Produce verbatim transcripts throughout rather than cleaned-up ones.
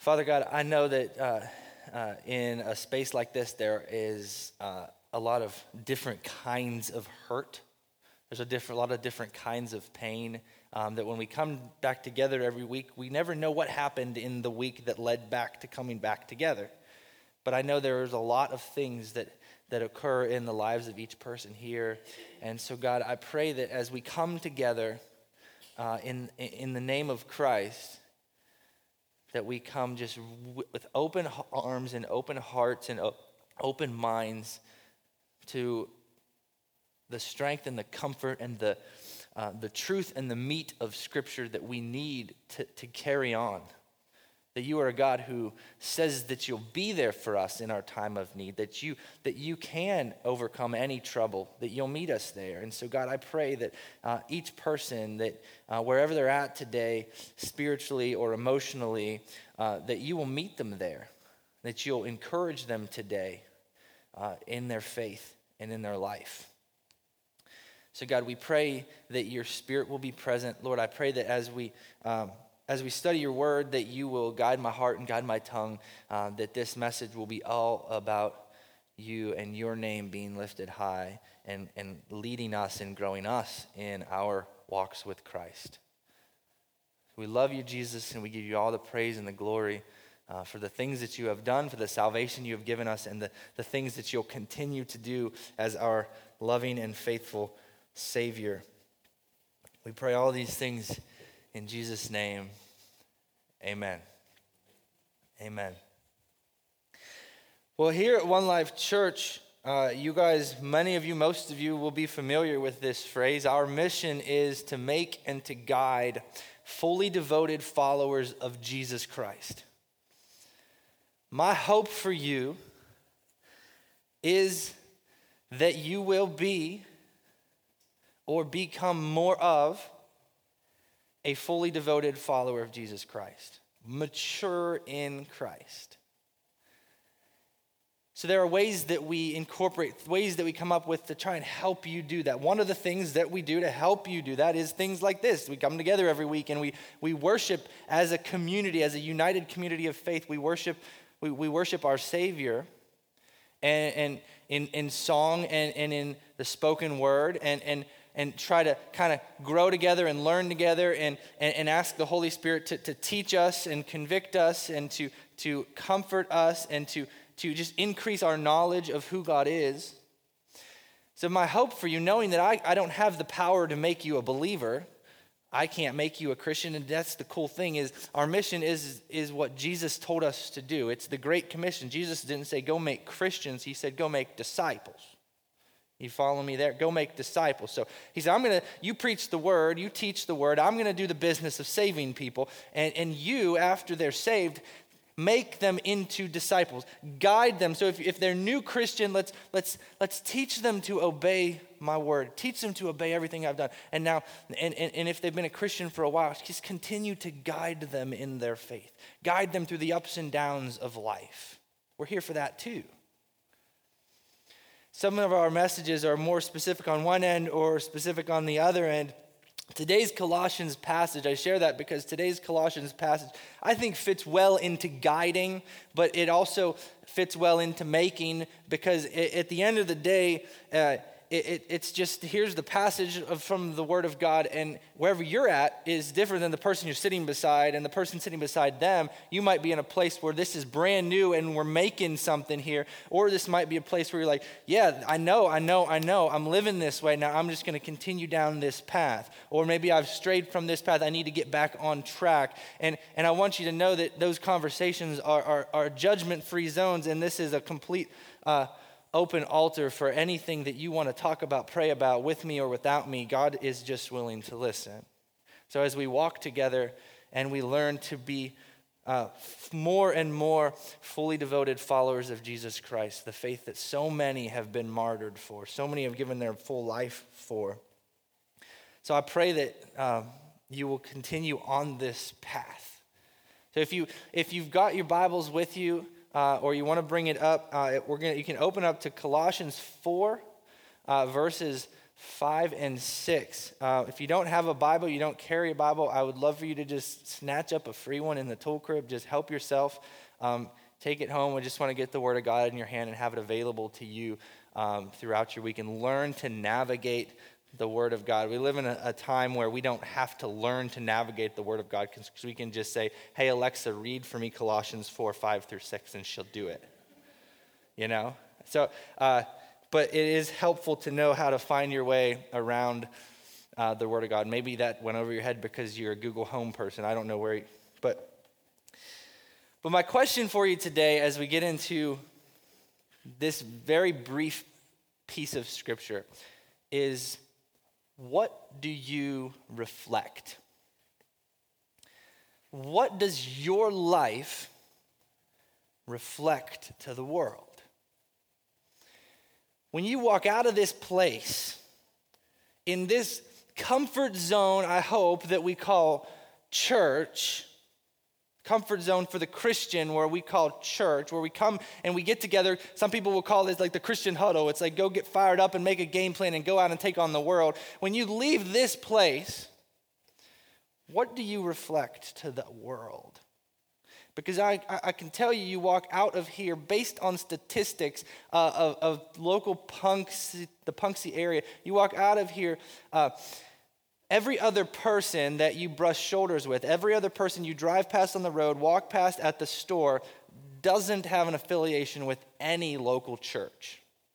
Father God, I know that uh, uh, in a space like this, there is uh, a lot of different kinds of hurt. There's a different, a lot of different kinds of pain um, that when we come back together every week, we never know what happened in the week that led back to coming back together. But I know there's a lot of things that, that occur in the lives of each person here. And so, God, I pray that as we come together uh, in, in the name of Christ, that we come just w- with open arms and open hearts and o- open minds to the strength and the comfort and the uh, the truth and the meat of Scripture that we need to, to carry on. That you are a God who says that you'll be there for us in our time of need, that you that you can overcome any trouble, that you'll meet us there. And so, God, I pray that uh, each person, that uh, wherever they're at today, spiritually or emotionally, uh, that you will meet them there, that you'll encourage them today uh, in their faith and in their life. So, God, we pray that your Spirit will be present. Lord, I pray that as we um, as we study your word, that you will guide my heart and guide my tongue, uh, that this message will be all about you and your name being lifted high and, and leading us and growing us in our walks with Christ. We love you, Jesus, and we give you all the praise and the glory uh, for the things that you have done, for the salvation you have given us, and the, the things that you'll continue to do as our loving and faithful Savior. We pray all these things in Jesus' name. Amen. Amen. Well, here at One Life Church, uh, you guys, many of you, most of you will be familiar with this phrase. Our mission is to make and to guide fully devoted followers of Jesus Christ. My hope for you is that you will be or become more of a fully devoted follower of Jesus Christ, mature in Christ. So there are ways that we incorporate, ways that we come up with to try and help you do that. One of the things that we do to help you do that is things like this. We come together every week and we we worship as a community, as a united community of faith. We worship we, we worship our Savior and, and in, in song and, and in the spoken word and and and try to kind of grow together and learn together and, and, and ask the Holy Spirit to, to teach us and convict us and to, to comfort us and to, to just increase our knowledge of who God is. So my hope for you, knowing that I, I don't have the power to make you a believer, I can't make you a Christian, and that's the cool thing is our mission is, is what Jesus told us to do. It's the Great Commission. Jesus didn't say go make Christians, he said go make disciples. You follow me there? Go make disciples. So he said, I'm going to, you preach the word, you teach the word, I'm going to do the business of saving people. And, and you, after they're saved, make them into disciples. Guide them. So if, if they're new Christian, let's, let's, let's teach them to obey my word. Teach them to obey everything I've done. And now, and, and, and if they've been a Christian for a while, just continue to guide them in their faith. Guide them through the ups and downs of life. We're here for that too. Some of our messages are more specific on one end or specific on the other end. Today's Colossians passage, I share that because today's Colossians passage, I think fits well into guiding, but it also fits well into making because it, at the end of the day, uh, it, it, it's just, here's the passage of, from the Word of God, and wherever you're at is different than the person you're sitting beside, and the person sitting beside them, you might be in a place where this is brand new and we're making something here, or this might be a place where you're like, yeah, I know, I know, I know, I'm living this way, now I'm just going to continue down this path, or maybe I've strayed from this path, I need to get back on track, and, and I want you to know that those conversations are, are, are judgment-free zones, and this is a complete uh, open altar for anything that you want to talk about, pray about with me or without me. God is just willing to listen. So as we walk together and we learn to be uh, more and more fully devoted followers of Jesus Christ, the faith that so many have been martyred for, so many have given their full life for. So I pray that um, you will continue on this path. So if you if you've got your Bibles with you, Uh, or you want to bring it up, uh, we're gonna. You can open up to Colossians four, uh, verses five and six. Uh, if you don't have a Bible, you don't carry a Bible, I would love for you to just snatch up a free one in the tool crib. Just help yourself. Um, take it home. We just want to get the Word of God in your hand and have it available to you um, throughout your week and learn to navigate the Word of God. We live in a, a time where we don't have to learn to navigate the Word of God because we can just say, hey, Alexa, read for me Colossians four, five through six, and she'll do it. You know? So, uh, but it is helpful to know how to find your way around uh, the Word of God. Maybe that went over your head because you're a Google Home person. I don't know where, you, but but my question for you today, as we get into this very brief piece of Scripture, is what do you reflect? What does your life reflect to the world? When you walk out of this place, in this comfort zone, I hope, that we call church, comfort zone for the Christian, where we call church, where we come and we get together. Some people will call this like the Christian huddle. It's like go get fired up and make a game plan and go out and take on the world. When you leave this place, what do you reflect to the world? Because I, I can tell you, you walk out of here based on statistics uh, of, of local punks, the Punxsutawney area. You walk out of here, uh, every other person that you brush shoulders with, every other person you drive past on the road, walk past at the store, doesn't have an affiliation with any local church.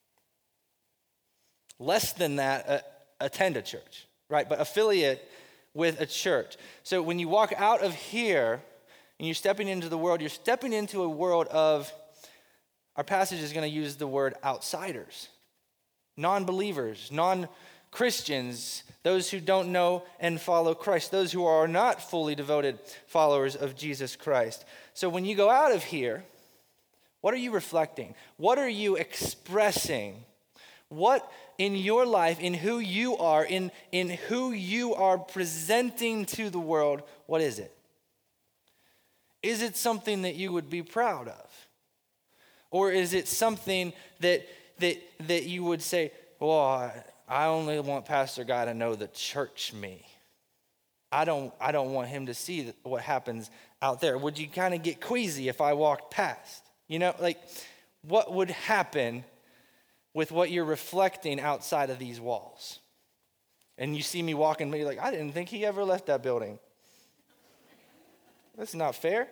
Less than that, uh, attend a church, right? But affiliate with a church. So when you walk out of here, and you're stepping into the world, you're stepping into a world of, our passage is going to use the word outsiders, non-believers, non-Christians, those who don't know and follow Christ, those who are not fully devoted followers of Jesus Christ. So when you go out of here, what are you reflecting? What are you expressing? What in your life, in who you are, in, in who you are presenting to the world, what is it? Is it something that you would be proud of? Or is it something that that that you would say, well, I, I only want Pastor Guy to know the church me. I don't I don't want him to see what happens out there. Would you kind of get queasy if I walked past? You know, like what would happen with what you're reflecting outside of these walls? And you see me walking, you're like, I didn't think he ever left that building. That's not fair.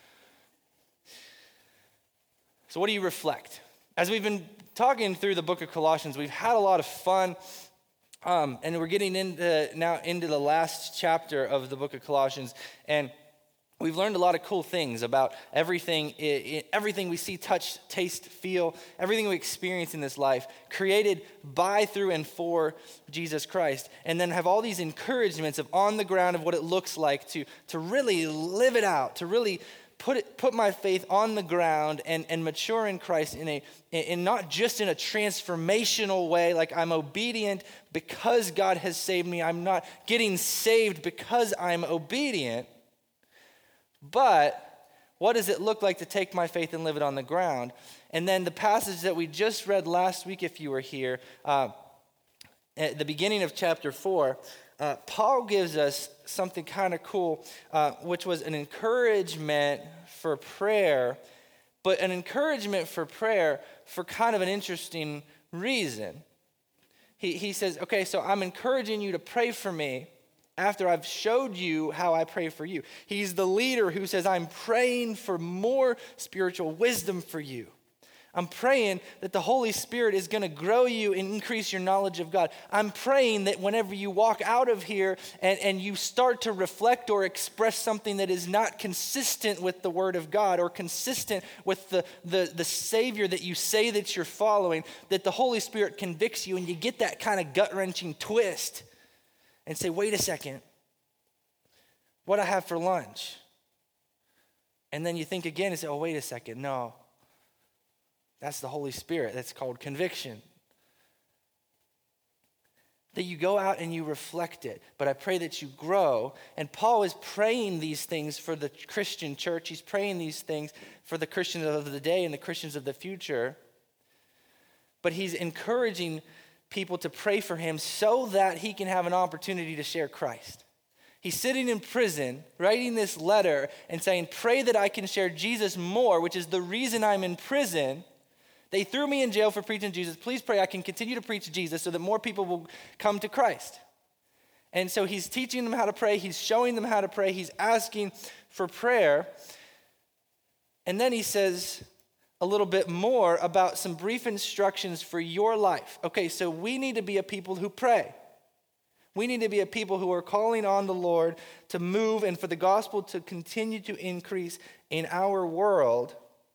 So what do you reflect? As we've been talking through the book of Colossians, we've had a lot of fun, um, and we're getting into now into the last chapter of the book of Colossians, and we've learned a lot of cool things about everything, everything we see, touch, taste, feel, everything we experience in this life, created by, through, and for Jesus Christ. And then have all these encouragements of on the ground of what it looks like to, to really live it out, to really put it, put my faith on the ground and, and mature in Christ in a in not just in a transformational way, like I'm obedient because God has saved me. I'm not getting saved because I'm obedient. But what does it look like to take my faith and live it on the ground? And then the passage that we just read last week, if you were here, uh, at the beginning of chapter four, uh, Paul gives us something kind of cool, uh, which was an encouragement for prayer, but an encouragement for prayer for kind of an interesting reason. He, he says, okay, so I'm encouraging you to pray for me after I've showed you how I pray for you. He's the leader who says, I'm praying for more spiritual wisdom for you. I'm praying that the Holy Spirit is going to grow you and increase your knowledge of God. I'm praying that whenever you walk out of here and, and you start to reflect or express something that is not consistent with the Word of God or consistent with the, the, the Savior that you say that you're following, that the Holy Spirit convicts you and you get that kind of gut-wrenching twist and say, wait a second, what I have for lunch? And then you think again and say, oh, wait a second, no. That's the Holy Spirit. That's called conviction. That you go out and you reflect it. But I pray that you grow. And Paul is praying these things for the Christian church. He's praying these things for the Christians of the day and the Christians of the future. But he's encouraging people to pray for him so that he can have an opportunity to share Christ. He's sitting in prison, writing this letter and saying, pray that I can share Jesus more, which is the reason I'm in prison. They threw me in jail for preaching Jesus. Please pray I can continue to preach Jesus so that more people will come to Christ. And so he's teaching them how to pray. He's showing them how to pray. He's asking for prayer. And then he says a little bit more about some brief instructions for your life. Okay, so we need to be a people who pray. We need to be a people who are calling on the Lord to move and for the gospel to continue to increase in our world.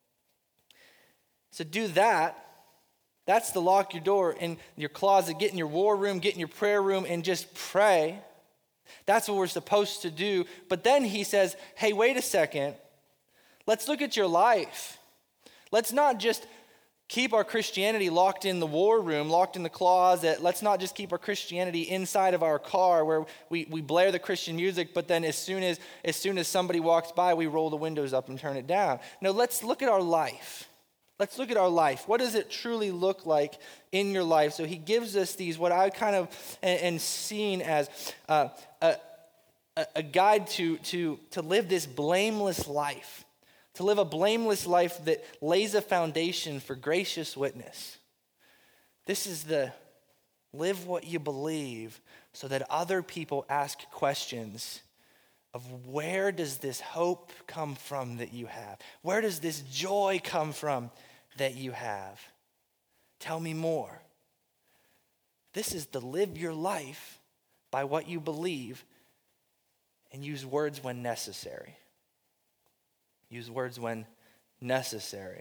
So do that. That's to lock your door in your closet, get in your war room, get in your prayer room, and just pray. That's what we're supposed to do. But then he says, hey, wait a second. Let's look at your life. Let's not just keep our Christianity locked in the war room, locked in the closet. Let's not just keep our Christianity inside of our car where we, we blare the Christian music, but then as soon as, as soon as somebody walks by, we roll the windows up and turn it down. No, let's look at our life. Let's look at our life. What does it truly look like in your life? So he gives us these, what I kind of am seeing as uh, a, a guide to, to, to live this blameless life. To live a blameless life that lays a foundation for gracious witness. This is the live what you believe so that other people ask questions of where does this hope come from that you have? Where does this joy come from that you have? Tell me more. This is to live your life by what you believe and use words when necessary. Use words when necessary.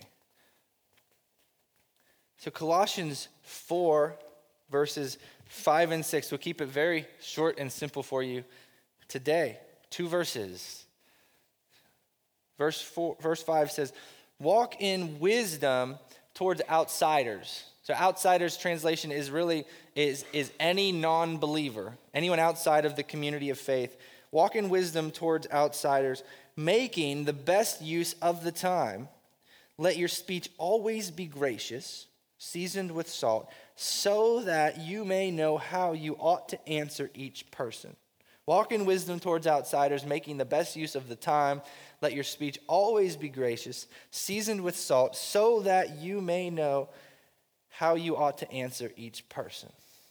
So Colossians four, verses five and six, we'll keep it very short and simple for you today. Two verses. Verse four, verse five says, walk in wisdom towards outsiders. So outsiders translation is really, is, is any non-believer, anyone outside of the community of faith. Walk in wisdom towards outsiders, making the best use of the time. Let your speech always be gracious, seasoned with salt, so that you may know how you ought to answer each person. Walk in wisdom towards outsiders, making the best use of the time. Let your speech always be gracious, seasoned with salt, so that you may know how you ought to answer each person.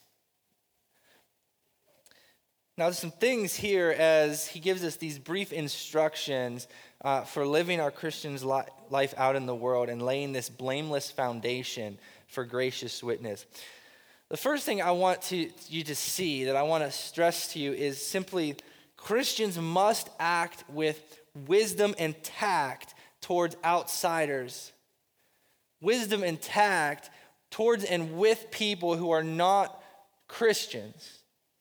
Now, there's some things here as he gives us these brief instructions uh, for living our Christian's li- life out in the world and laying this blameless foundation for gracious witness. The first thing I want to, you to see, that I want to stress to you, is simply Christians must act with wisdom and tact towards outsiders. Wisdom and tact towards and with people who are not Christians.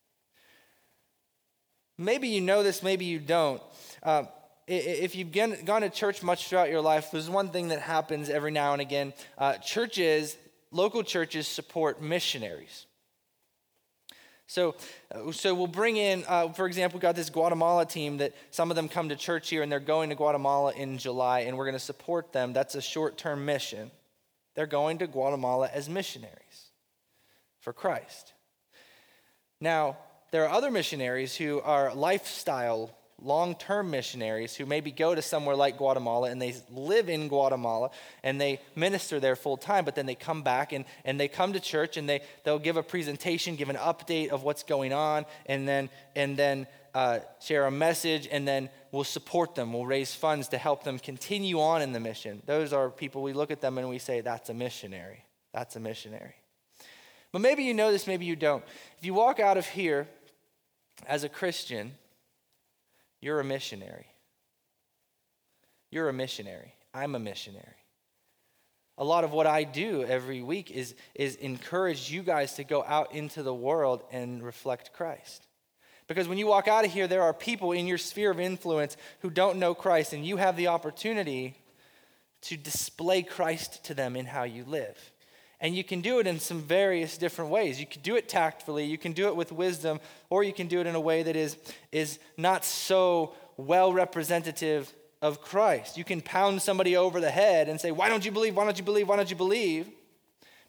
Maybe you know this, maybe you don't. Uh, if you've gone to church much throughout your life, there's one thing that happens every now and again. Uh, churches, local churches support missionaries. So, uh, so we'll bring in, uh, for example, we've got this Guatemala team that some of them come to church here and they're going to Guatemala in July and we're going to support them. That's a short-term mission. They're going to Guatemala as missionaries for Christ. Now, there are other missionaries who are lifestyle, long-term missionaries who maybe go to somewhere like Guatemala and they live in Guatemala and they minister there full time, but then they come back and, and they come to church and they, they'll give a presentation, give an update of what's going on, and then, and then uh, share a message, and then we'll support them. We'll raise funds to help them continue on in the mission. Those are people, we look at them and we say, that's a missionary. That's a missionary. But maybe you know this, maybe you don't. If you walk out of here as a Christian, you're a missionary. You're a missionary. I'm a missionary. A lot of what I do every week is, is encourage you guys to go out into the world and reflect Christ. Because when you walk out of here, there are people in your sphere of influence who don't know Christ, and you have the opportunity to display Christ to them in how you live. And you can do it in some various different ways. You can do it tactfully, you can do it with wisdom, or you can do it in a way that is, is not so well representative of Christ. You can pound somebody over the head and say, why don't you believe, why don't you believe, why don't you believe?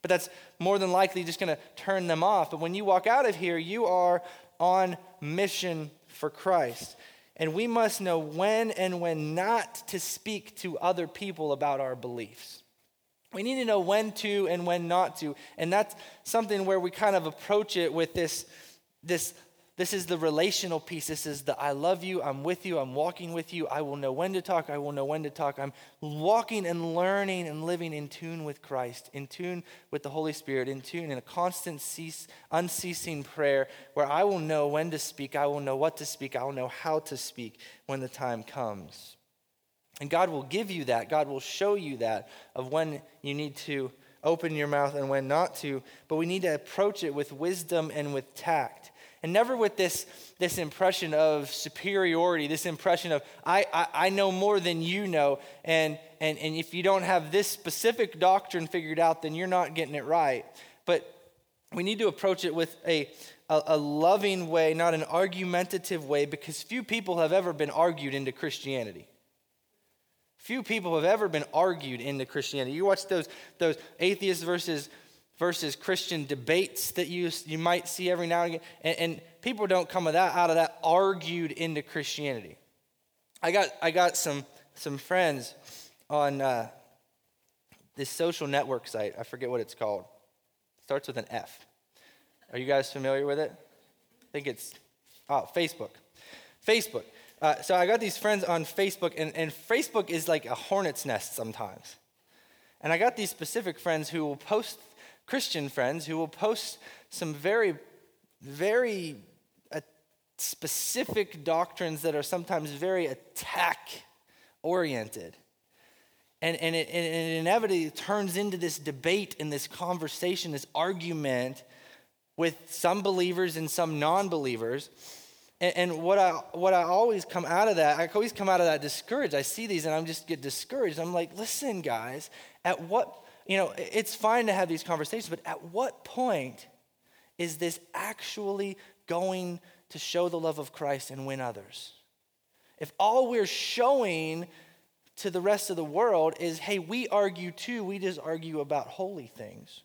But that's more than likely just going to turn them off. But when you walk out of here, you are on mission for Christ. And we must know when and when not to speak to other people about our beliefs. We need to know when to and when not to. And that's something where we kind of approach it with this, this, this is the relational piece. This is the I love you, I'm with you, I'm walking with you. I will know when to talk, I will know when to talk. I'm walking and learning and living in tune with Christ, in tune with the Holy Spirit, in tune in a constant, cease, unceasing prayer where I will know when to speak, I will know what to speak, I will know how to speak when the time comes. And God will give you that. God will show you that of when you need to open your mouth and when not to. But we need to approach it with wisdom and with tact. And never with this, this impression of superiority, this impression of, I, I, I know more than you know, and, and, and if you don't have this specific doctrine figured out, then you're not getting it right. But we need to approach it with a, a, a loving way, not an argumentative way, because few people have ever been argued into Christianity. Few people have ever been argued into Christianity. You watch those, those atheist versus versus Christian debates that you you might see every now and again, and, and people don't come of that, out of that argued into Christianity. I got I got some some friends on uh, this social network site. I forget what it's called. It starts with an F. Are you guys familiar with it? I think it's oh, Facebook. Facebook. Uh, so I got these friends on Facebook, and, and Facebook is like a hornet's nest sometimes. And I got these specific friends who will post, Christian friends, who will post some very, very uh, specific doctrines that are sometimes very attack-oriented. And, and, it, and it inevitably turns into this debate and this conversation, this argument with some believers and some non-believers. And, and what I what I always come out of that, I always come out of that discouraged. I see these and I'm just get discouraged. I'm like, listen, guys, at what, you know, it's fine to have these conversations, but at what point is this actually going to show the love of Christ and win others? If all we're showing to the rest of the world is, hey, we argue too, we just argue about holy things.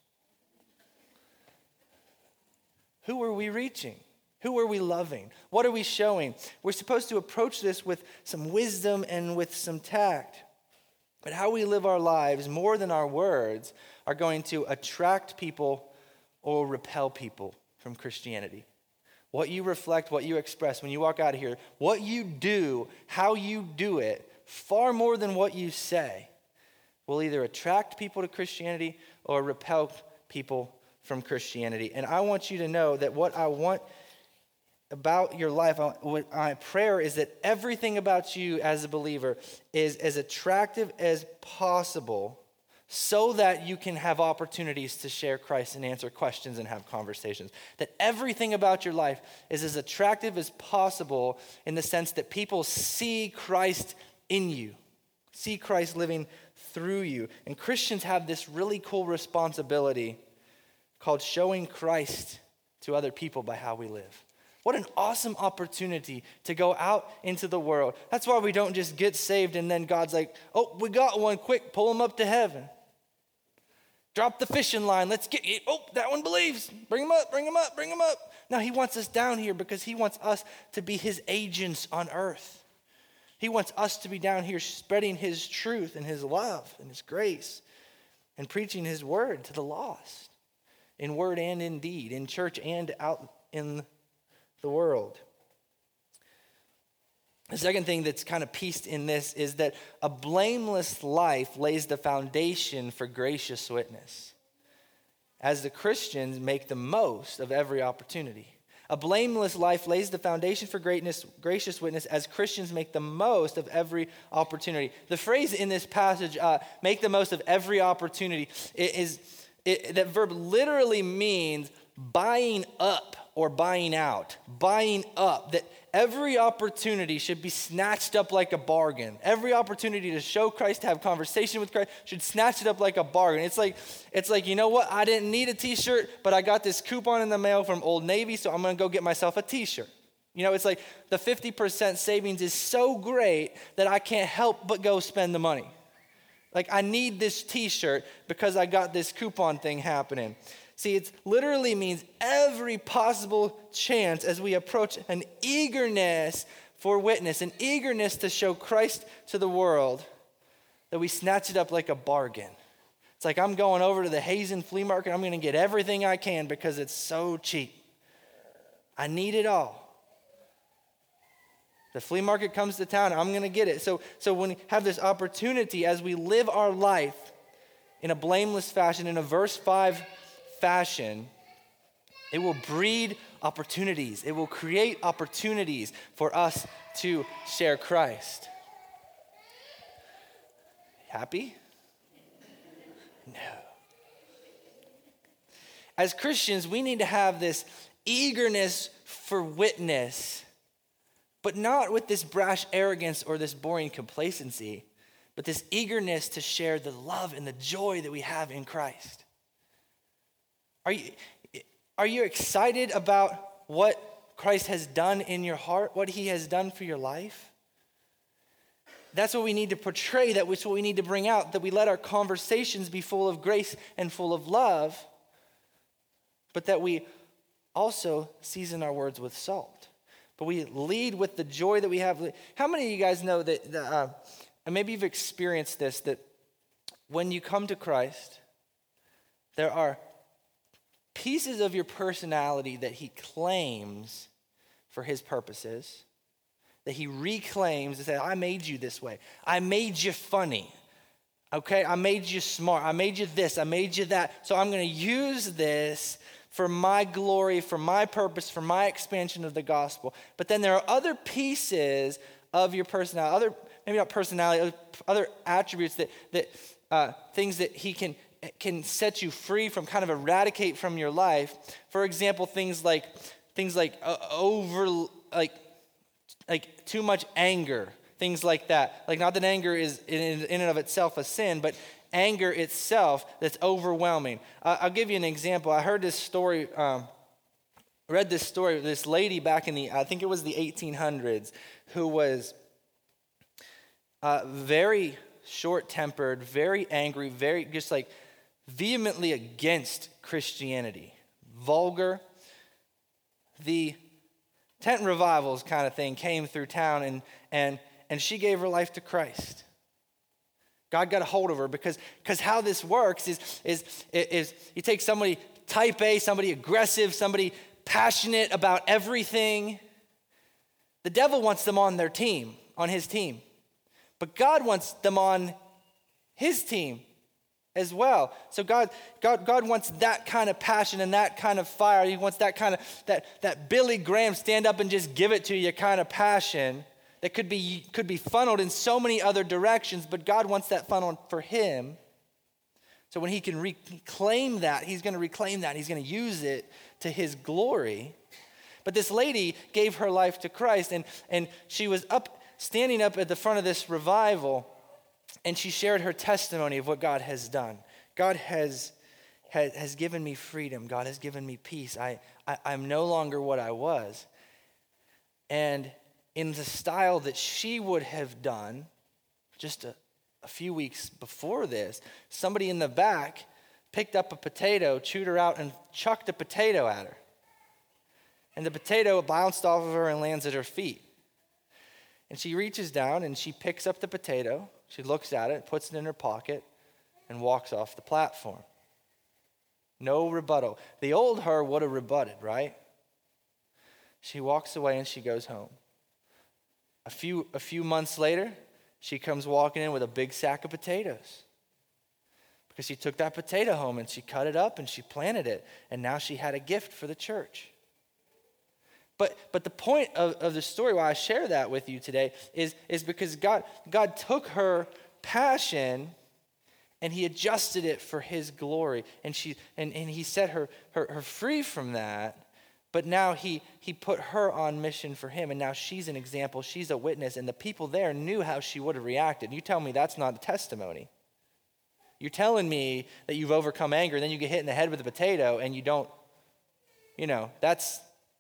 Who are we reaching? Who are we loving? What are we showing? We're supposed to approach this with some wisdom and with some tact. But how we live our lives, more than our words, are going to attract people or repel people from Christianity. What you reflect, what you express when you walk out of here, what you do, how you do it, far more than what you say, will either attract people to Christianity or repel people from Christianity. And I want you to know that what I want about your life, what my prayer is that everything about you as a believer is as attractive as possible so that you can have opportunities to share Christ and answer questions and have conversations. That everything about your life is as attractive as possible in the sense that people see Christ in you, see Christ living through you. And Christians have this really cool responsibility called showing Christ to other people by how we live. What an awesome opportunity to go out into the world. That's why we don't just get saved and then God's like, oh, we got one, quick, pull him up to heaven. Drop the fishing line, let's get, oh, that one believes. Bring him up, bring him up, bring him up. No, he wants us down here because he wants us to be his agents on earth. He wants us to be down here spreading his truth and his love and his grace and preaching his word to the lost in word and in deed, in church and out in the world. The second thing that's kind of pieced in this is that a blameless life lays the foundation for gracious witness. As the Christians make the most of every opportunity. A blameless life lays the foundation for greatness, gracious witness as Christians make the most of every opportunity. The phrase in this passage, uh, make the most of every opportunity, it is it, that verb literally means buying up or buying out, buying up, that every opportunity should be snatched up like a bargain. Every opportunity to show Christ, to have conversation with Christ, should snatch it up like a bargain. It's like, it's like, you know what? I didn't need a t-shirt, but I got this coupon in the mail from Old Navy, so I'm gonna go get myself a t-shirt. You know, it's like the fifty percent savings is so great that I can't help but go spend the money. Like, I need this t-shirt because I got this coupon thing happening. See, it literally means every possible chance as we approach an eagerness for witness, an eagerness to show Christ to the world, that we snatch it up like a bargain. It's like, I'm going over to the Hazen flea market. I'm going to get everything I can because it's so cheap. I need it all. The flea market comes to town, I'm going to get it. So, so when we have this opportunity as we live our life in a blameless fashion, in a verse five fashion, it will breed opportunities. It will create opportunities for us to share Christ. Happy? No. As Christians, we need to have this eagerness for witness, but not with this brash arrogance or this boring complacency, but this eagerness to share the love and the joy that we have in Christ. Are you, are you excited about what Christ has done in your heart, what he has done for your life? That's what we need to portray, that's what we need to bring out, that we let our conversations be full of grace and full of love, but that we also season our words with salt. But we lead with the joy that we have. How many of you guys know that, uh, and maybe you've experienced this, that when you come to Christ, there are pieces of your personality that he claims for his purposes, that he reclaims and says, I made you this way. I made you funny. Okay, I made you smart. I made you this. I made you that. So I'm going to use this for my glory, for my purpose, for my expansion of the gospel. But then there are other pieces of your personality, other maybe not personality, other, other attributes that that uh, things that he can can set you free from, kind of eradicate from your life. For example, things like things like uh, over like like too much anger, things like that. Like, not that anger is in, in and of itself a sin, but anger itself that's overwhelming. Uh, I'll give you an example. I heard this story, um, read this story of this lady back in the, I think it was the eighteen hundreds, who was uh, very short-tempered, very angry, very just like vehemently against Christianity, vulgar. The tent revivals kind of thing came through town, and and and she gave her life to Christ. God got a hold of her because because how this works is is is you take somebody type A, somebody aggressive, somebody passionate about everything. The devil wants them on their team, on his team, but God wants them on his team as well. So God, God, God wants that kind of passion and that kind of fire. He wants that kind of that that Billy Graham stand up and just give it to you kind of passion that could be could be funneled in so many other directions. But God wants that funneled for him. So when he can reclaim that, he's going to reclaim that. He's going to use it to his glory. But this lady gave her life to Christ, and and she was up standing up at the front of this revival. And she shared her testimony of what God has done. God has, has, has given me freedom. God has given me peace. I, I, I'm no longer what I was. And in the style that she would have done just a, a few weeks before this, somebody in the back picked up a potato, chewed her out, and chucked a potato at her. And the potato bounced off of her and lands at her feet. And she reaches down and she picks up the potato. She looks at it, puts it in her pocket, and walks off the platform. No rebuttal. The old her would have rebutted, right? She walks away and she goes home. A few, a few months later, she comes walking in with a big sack of potatoes. Because she took that potato home and she cut it up and she planted it. And now she had a gift for the church. But but the point of, of the story, why I share that with you today, is, is because God, God took her passion and he adjusted it for his glory. And she and, and he set her, her, her free from that. But now he, he put her on mission for him. And now she's an example. She's a witness. And the people there knew how she would have reacted. You tell me that's not a testimony. You're telling me that you've overcome anger, and then you get hit in the head with a potato and you don't, you know, that's...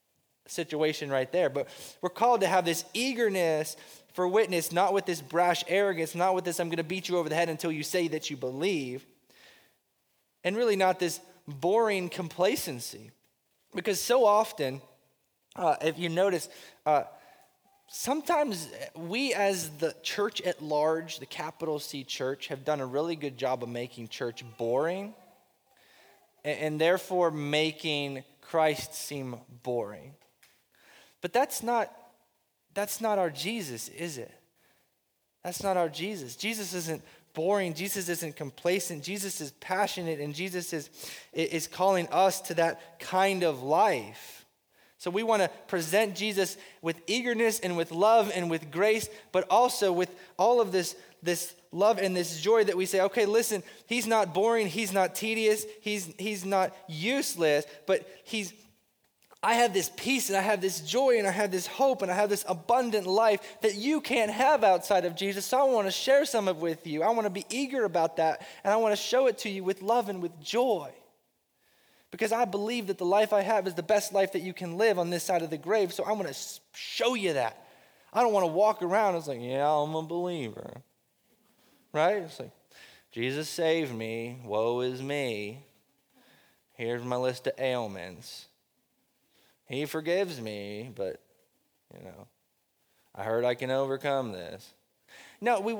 situation right there. But we're called to have this eagerness for witness, not with this brash arrogance, not with this, I'm going to beat you over the head until you say that you believe, and really not this boring complacency. Because so often, uh, if you notice, uh, sometimes we as the church at large, the capital C church, have done a really good job of making church boring and, and therefore making Christ seem boring. But that's not, that's not our Jesus, is it? That's not our Jesus. Jesus isn't boring. Jesus isn't complacent. Jesus is passionate, and Jesus is, is calling us to that kind of life. So we want to present Jesus with eagerness and with love and with grace, but also with all of this, this love and this joy that we say, okay, listen, he's not boring, he's not tedious, he's, he's not useless, but he's, I have this peace and I have this joy and I have this hope and I have this abundant life that you can't have outside of Jesus. So I want to share some of it with you. I want to be eager about that, and I want to show it to you with love and with joy. Because I believe that the life I have is the best life that you can live on this side of the grave. So I'm going to show you that. I don't want to walk around and it's like, yeah, I'm a believer. Right? It's like, Jesus saved me. Woe is me. Here's my list of ailments. He forgives me, but, you know, I heard I can overcome this. No, we,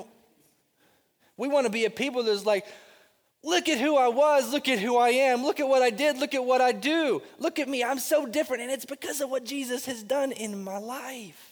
we want to be a people that's like, look at who I was, look at who I am, look at what I did, look at what I do. Look at me, I'm so different, and it's because of what Jesus has done in my life.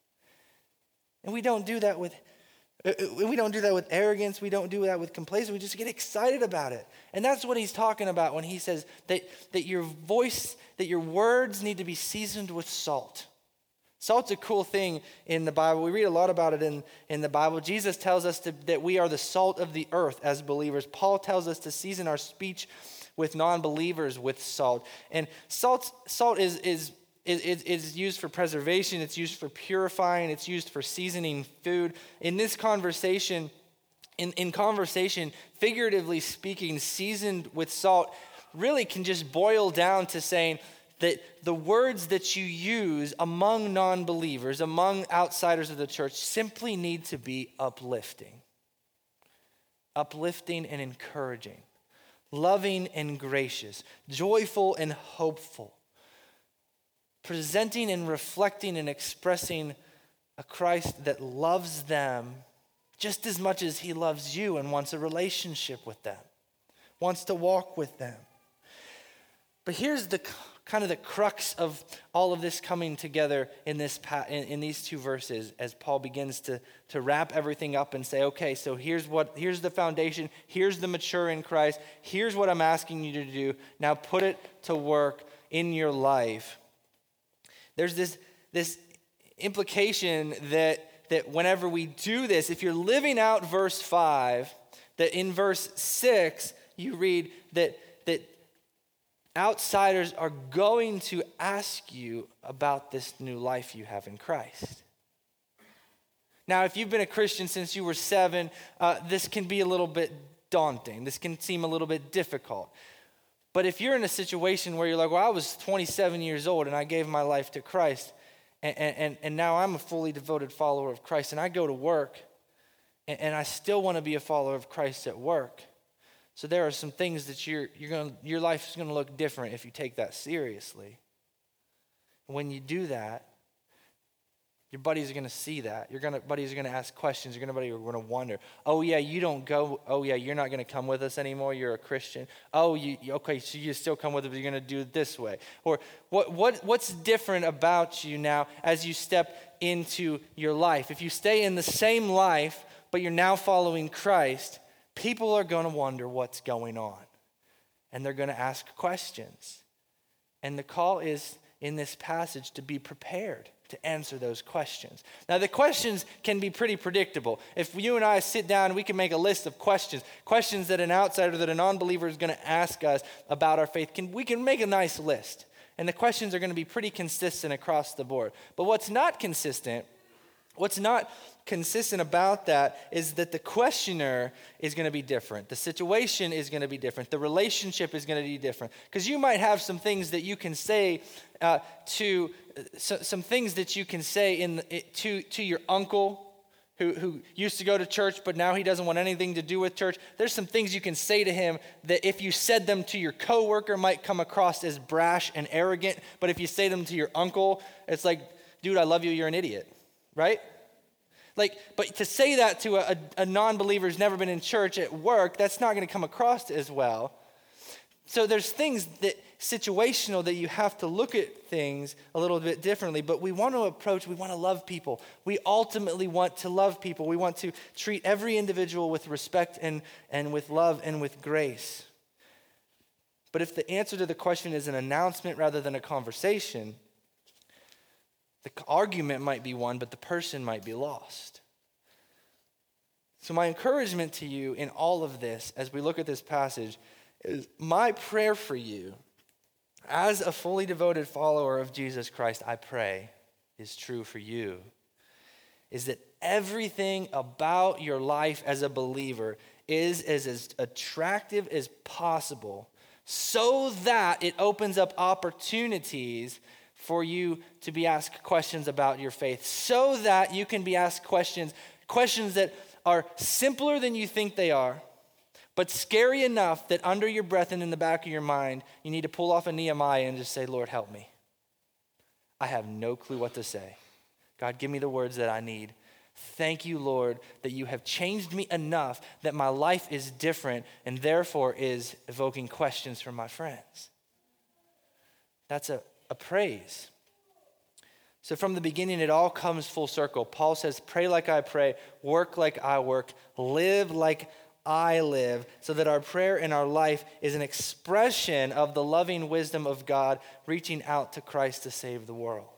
And we don't do that with we don't do that with arrogance, we don't do that with complacency, we just get excited about it. And that's what he's talking about when he says that, that your voice, that your words need to be seasoned with salt. Salt's a cool thing in the Bible. We read a lot about it in, in the Bible. Jesus tells us to, that we are the salt of the earth as believers. Paul tells us to season our speech with non-believers with salt. And salt, salt is, is, is, is used for preservation. It's used for purifying. It's used for seasoning food. In this conversation, in, in conversation, figuratively speaking, seasoned with salt really can just boil down to saying that the words that you use among non-believers, among outsiders of the church, simply need to be uplifting. Uplifting and encouraging. Loving and gracious. Joyful and hopeful. Presenting and reflecting and expressing a Christ that loves them just as much as he loves you and wants a relationship with them. Wants to walk with them. But here's the kind of the crux of all of this coming together in this in, in these two verses as Paul begins to, to wrap everything up and say, okay, so here's what here's the foundation, here's the mature in Christ, here's what I'm asking you to do. Now put it to work in your life. There's this, this implication that, that whenever we do this, if you're living out verse five, that in verse six, you read that that outsiders are going to ask you about this new life you have in Christ. Now, if you've been a Christian since you were seven, uh, this can be a little bit daunting. This can seem a little bit difficult. But if you're in a situation where you're like, well, I was twenty-seven years old and I gave my life to Christ, and, and, and now I'm a fully devoted follower of Christ, and I go to work, and, and I still want to be a follower of Christ at work. So there are some things that you're you're going your life is going to look different if you take that seriously. When you do that, your buddies are going to see that. Your gonna, buddies are going to ask questions. Your buddies are going to wonder, oh yeah, you don't go. Oh yeah, you're not going to come with us anymore. You're a Christian. Oh, you okay? So you still come with us, but you're going to do it this way. Or what what what's different about you now as you step into your life? If you stay in the same life, but you're now following Christ, people are going to wonder what's going on, and they're going to ask questions. And the call is in this passage to be prepared to answer those questions. Now, the questions can be pretty predictable. If you and I sit down, we can make a list of questions, questions that an outsider, that a non-believer is going to ask us about our faith. Can, we can make a nice list, and the questions are going to be pretty consistent across the board. But what's not consistent What's not consistent about that is that the questioner is going to be different. The situation is going to be different. The relationship is going to be different. Because you might have some things that you can say uh, to, so, some things that you can say in the, it, to, to your uncle who, who used to go to church, but now he doesn't want anything to do with church. There's some things you can say to him that if you said them to your coworker might come across as brash and arrogant. But if you say them to your uncle, it's like, dude, I love you, you're an idiot. Right? Like, but to say that to a, a non-believer who's never been in church at work, that's not going to come across as well. So there's things that situational that you have to look at things a little bit differently, but we want to approach, we want to love people. We ultimately want to love people. We want to treat every individual with respect and, and with love and with grace. But if the answer to the question is an announcement rather than a conversation, the argument might be won, but the person might be lost. So my encouragement to you in all of this, as we look at this passage, is my prayer for you, as a fully devoted follower of Jesus Christ, I pray, is true for you, is that everything about your life as a believer is as, as attractive as possible so that it opens up opportunities for you to be asked questions about your faith, so that you can be asked questions, questions that are simpler than you think they are, but scary enough that under your breath and in the back of your mind, you need to pull off a Nehemiah and just say, Lord, help me. I have no clue what to say. God, give me the words that I need. Thank you, Lord, that you have changed me enough that my life is different and therefore is evoking questions from my friends. That's a A praise. So from the beginning, it all comes full circle. Paul says, pray like I pray, work like I work, live like I live, so that our prayer in our life is an expression of the loving wisdom of God reaching out to Christ to save the world.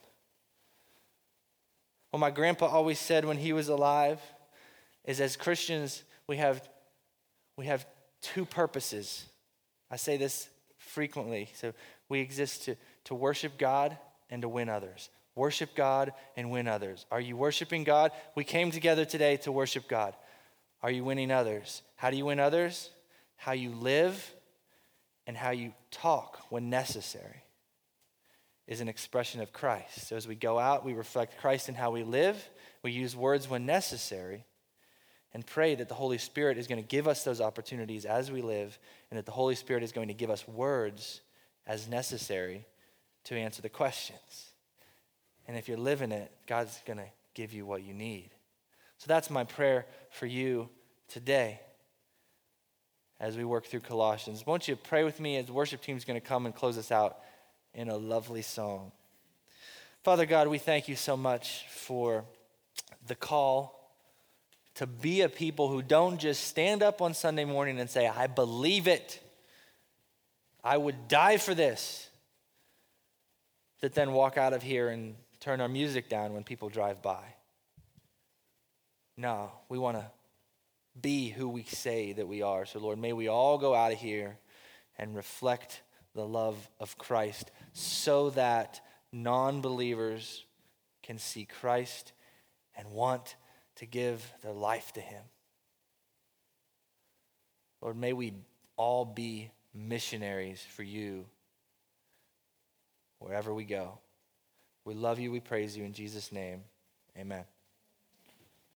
What my grandpa always said when he was alive is, as Christians, we have, we have two purposes. I say this frequently. So we exist to to worship God and to win others. Worship God and win others. Are you worshiping God? We came together today to worship God. Are you winning others? How do you win others? How you live and how you talk when necessary is an expression of Christ. So as we go out, we reflect Christ in how we live. We use words when necessary and pray that the Holy Spirit is going to give us those opportunities as we live, and that the Holy Spirit is going to give us words as necessary to answer the questions. And if you're living it, God's going to give you what you need. So that's my prayer for you today as we work through Colossians. Won't you pray with me as the worship team's going to come and close us out in a lovely song. Father God, we thank you so much for the call to be a people who don't just stand up on Sunday morning and say, I believe it. I would die for this. That then walk out of here and turn our music down when people drive by. No, we want to be who we say that we are. So Lord, may we all go out of here and reflect the love of Christ so that non-believers can see Christ and want to give their life to him. Lord, may we all be missionaries for you wherever we go. We love you, we praise you in Jesus' name. Amen.